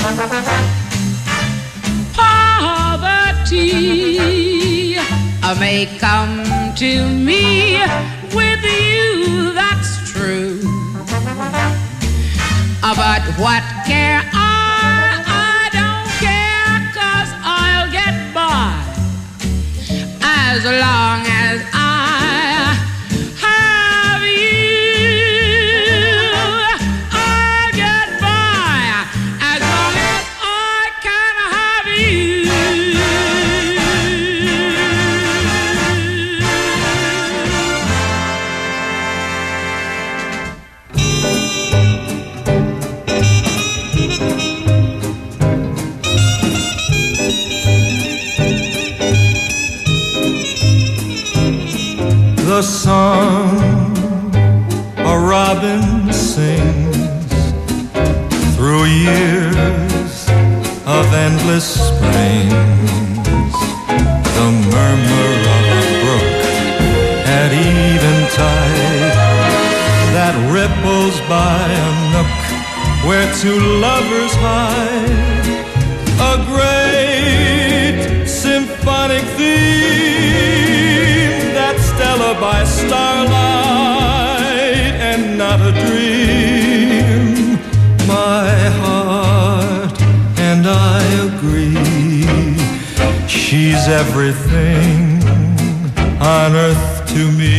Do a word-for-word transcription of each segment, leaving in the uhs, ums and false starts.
Poverty may come to me, with you that's true, but what care I, I don't care, 'cause I'll get by as long as I have you. I'll get by as long as I can have you. The song a robin sings through years of endless springs, the murmur of a brook at eventide that ripples by a nook where two lovers hide, a great symphonic theme, that Stella by starlight and not a dream. My heart and I agree, she's everything on earth to me.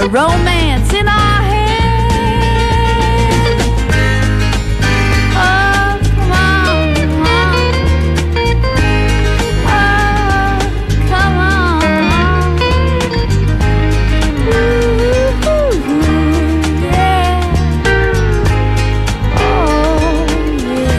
a romance in our head. Oh, come on, come on. Oh, come on. Ooh, yeah. Oh, yeah.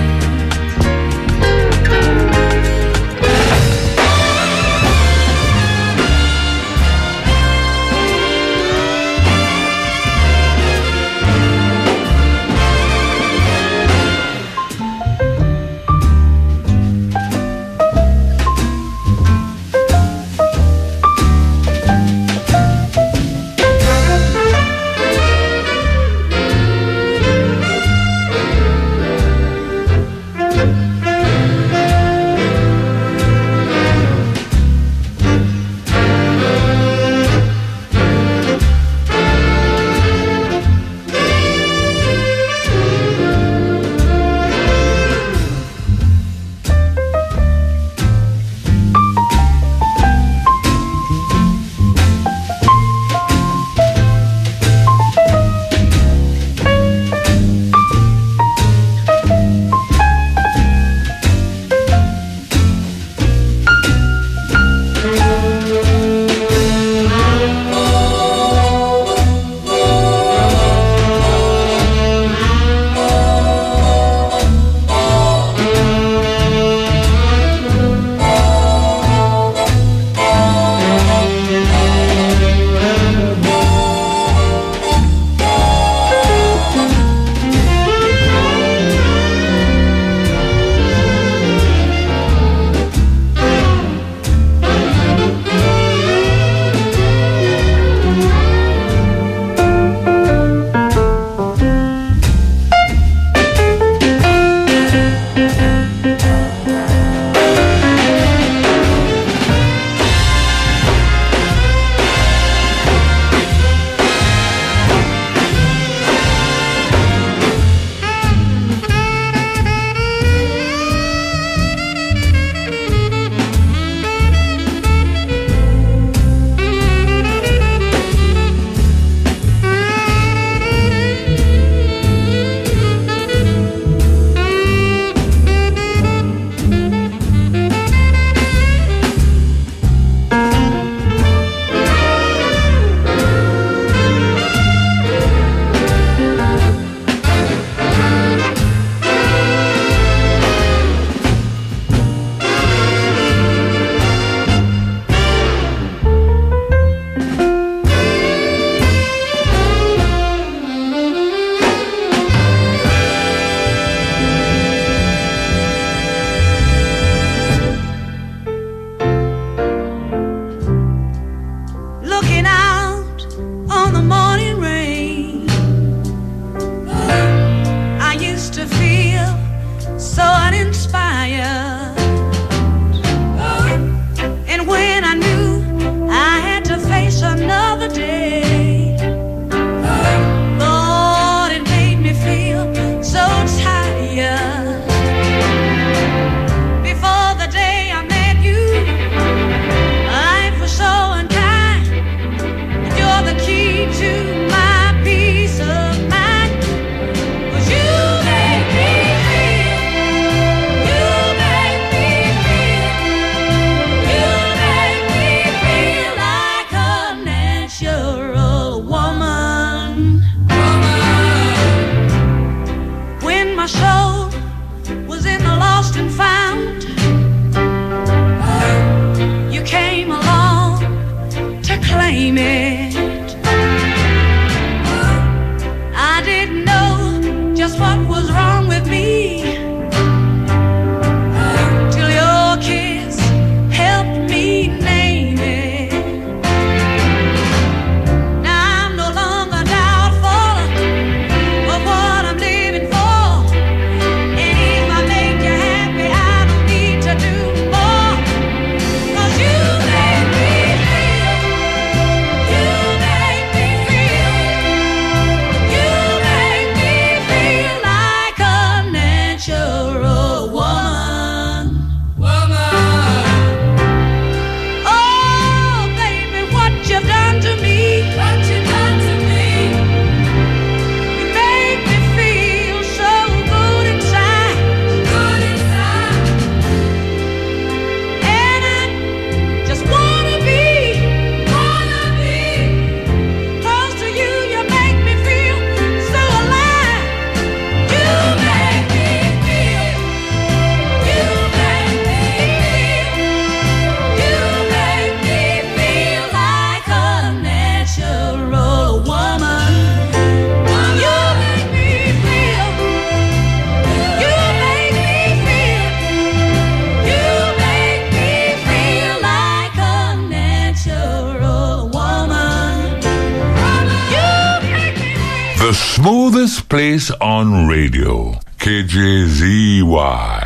The smoothest place on radio. K J Z Y.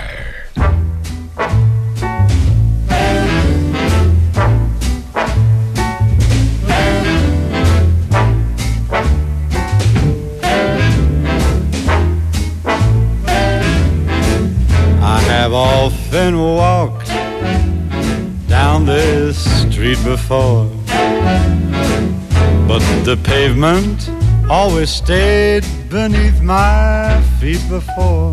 I have often walked down this street before, but the pavement always stayed beneath my feet before.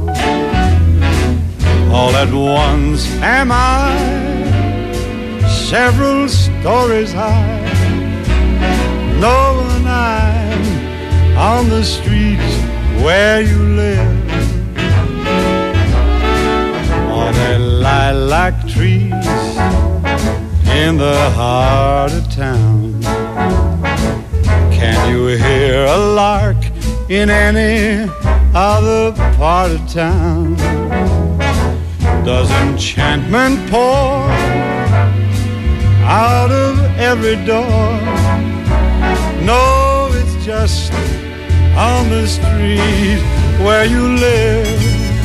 All at once am I several stories high, knowing I'm on the street where you live. All the lilac trees in the heart of town. Can you hear a lark in any other part of town? Does enchantment pour out of every door? No, it's just on the street where you live.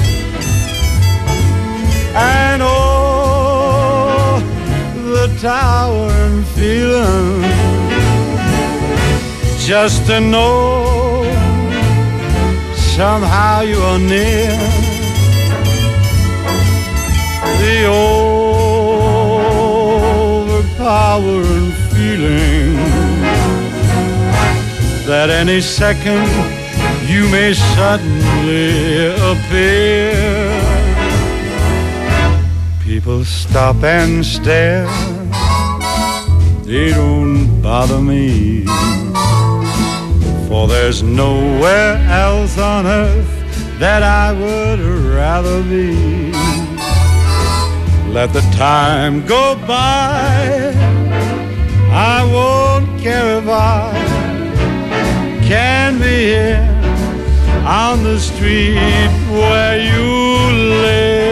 And oh, the tower and feeling, just to know somehow you are near. The overpowering feeling that any second you may suddenly appear. People stop and stare, they don't bother me, for there's nowhere else on earth that I would rather be. Let the time go by, I won't care if I can be here on the street where you live.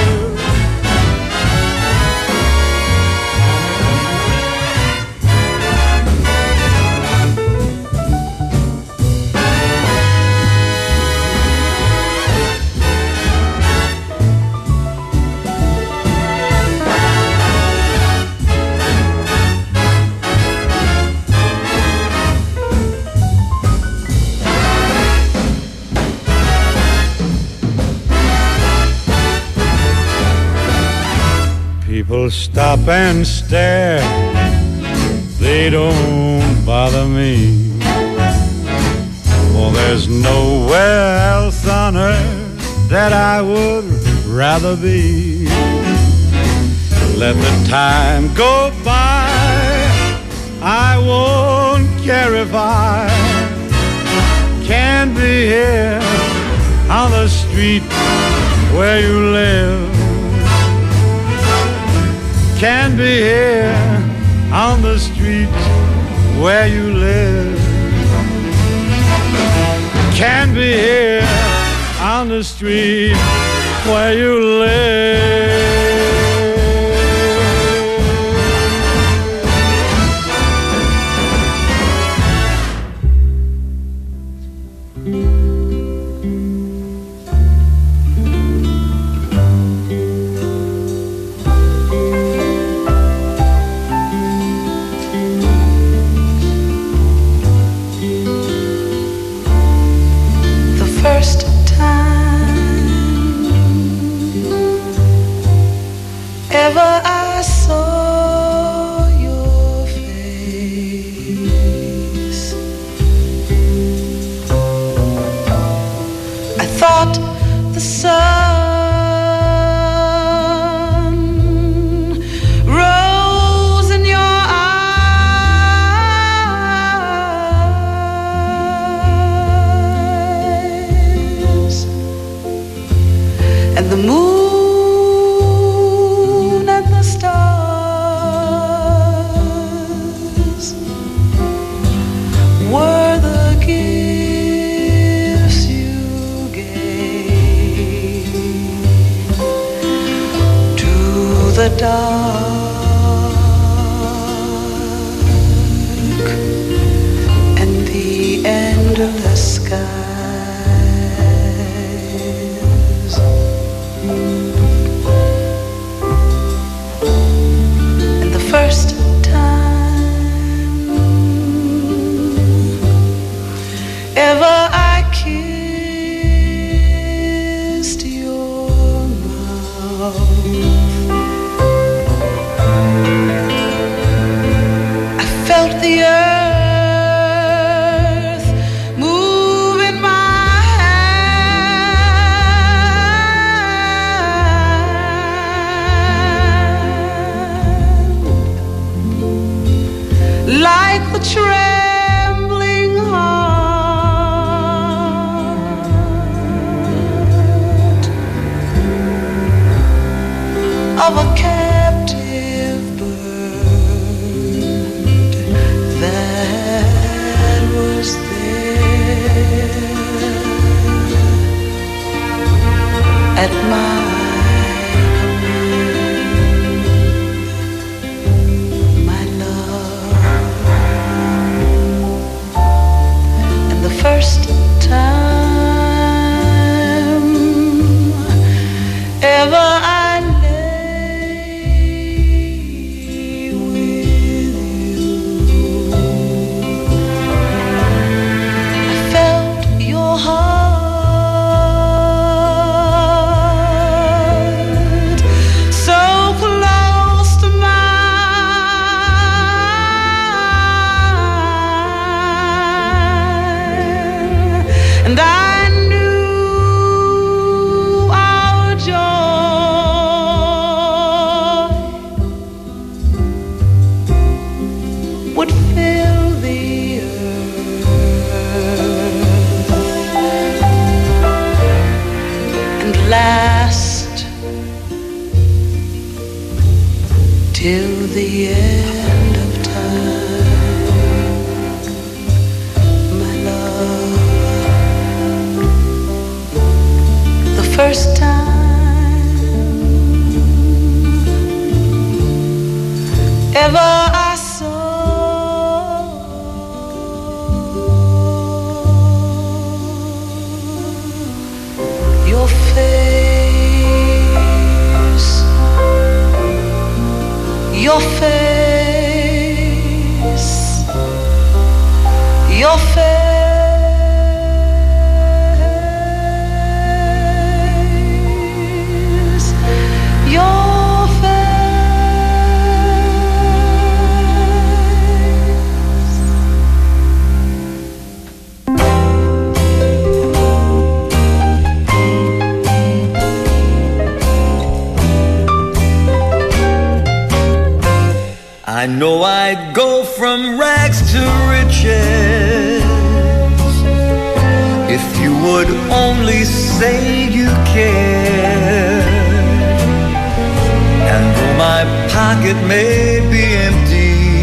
People stop and stare, they don't bother me, for there's nowhere else on earth that I would rather be. Let the time go by, I won't care if I can't be here on the street where you live. Can be here on the street where you live. Can be here on the street where you live. First time ever I saw your face, I thought the sun rose in your eyes, and the moon and the stars were the gifts you gave to the dark and the endless sky. skies. And the first time ever I kissed your mouth, I felt the earth move in my hand, like the trembling heart of a captive bird that was there at my command, my love. And the first time ever I lay with you, I felt your heart so close to mine, and I knew our joy would fill the earth and last till the end of time, my love. The first time ever I saw your face, your face, your face, your I know I'd go from rags to riches if you would only say you care. And though my pocket may be empty,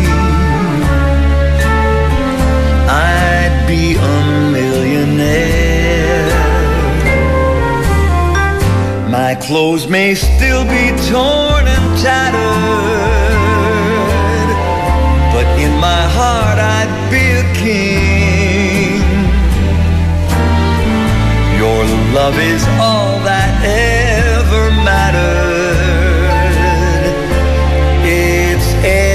I'd be a millionaire. My clothes may still be torn and tattered, but in my heart I'd be a king. Your love is all that ever mattered. It's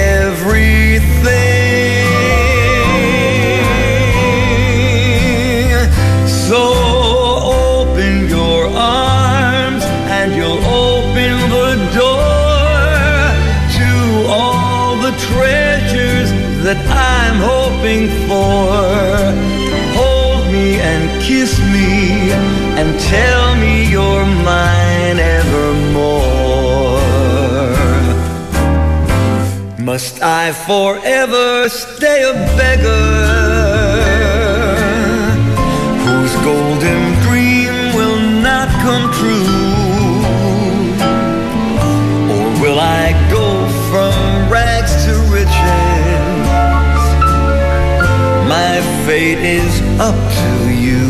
everything. So open your arms and you'll open the door to all the treasures that I'm hoping for. Hold me and kiss me and tell me you're mine evermore. Must I forever stay a beggar whose golden dream will not come true? Or will I go from rags to riches? My fate is up to you.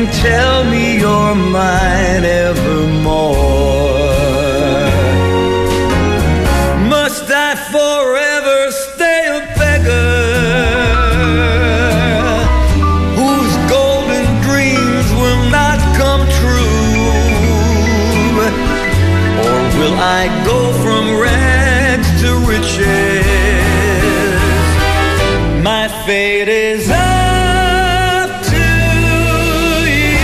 and tell me you're mine evermore. Must I forever stay a beggar whose golden dreams will not come true? Or will I go from rags to riches? My fate is up to you.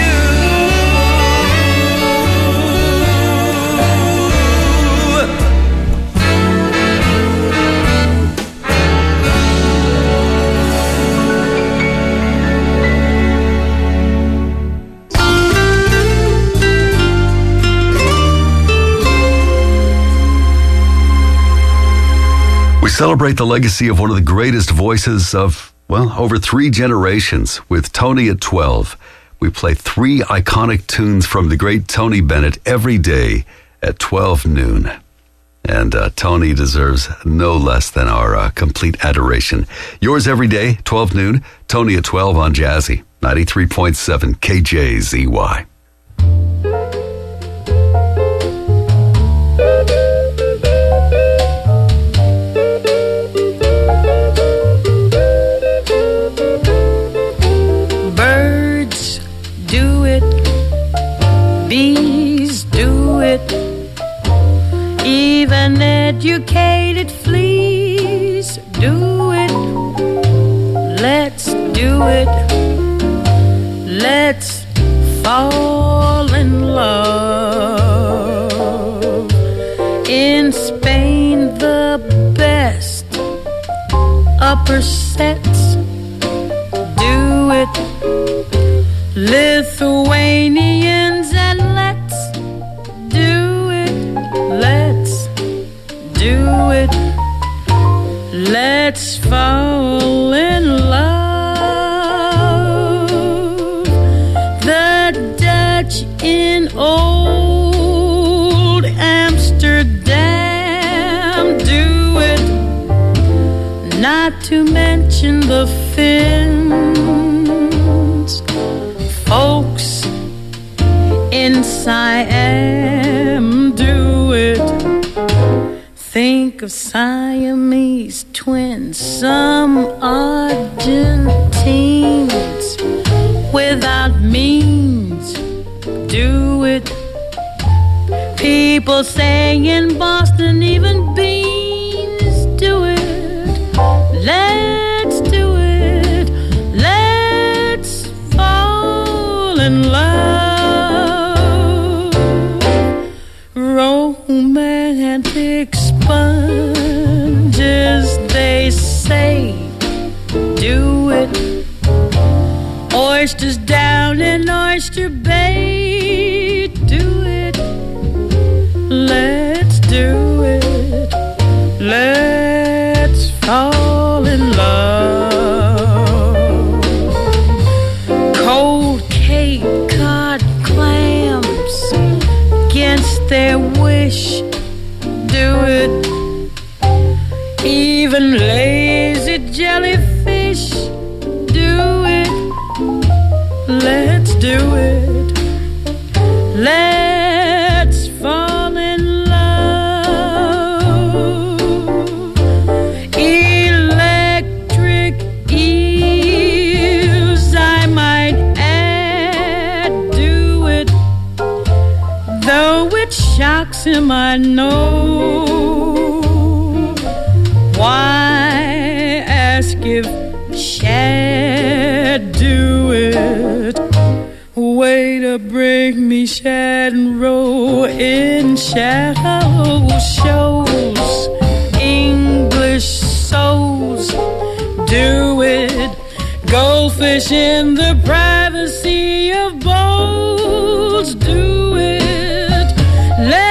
We celebrate the legacy of one of the greatest voices of, well, over three generations with Tony at twelve. We play three iconic tunes from the great Tony Bennett every day at twelve noon. And uh, Tony deserves no less than our uh, complete adoration. Yours every day, twelve noon, Tony at twelve on Jazzy, ninety-three point seven K J Z Y. Birds do it, bees do it, even educated fleas do it. Let's do it, let's fall in love. In Spain the best upper sets do it. Lithuanians, and let's do it, let's do it, let's fall in love. The Dutch in old Amsterdam do it, not to mention the Finns. Folks in Siam do it. Think of Siamese twins, some Argentines without means do it. People say in Boston even beans do it. Let's do it, let's fall in love. Romantic sponges, they say, do it. Oysters down in Oyster Bay, do it. Let's do it, let's fall in love. Cold Cape Cod clams against their wish do it. Even lazy jellyfish do it. Let's do it, let's fall in love. Electric eels, I might add, do it. Though it shocks him, I know. Why ask if Shad do it? Way to bring me shad and roll in shallow shows. English souls do it. Goldfish in the privacy of bowls do it. Let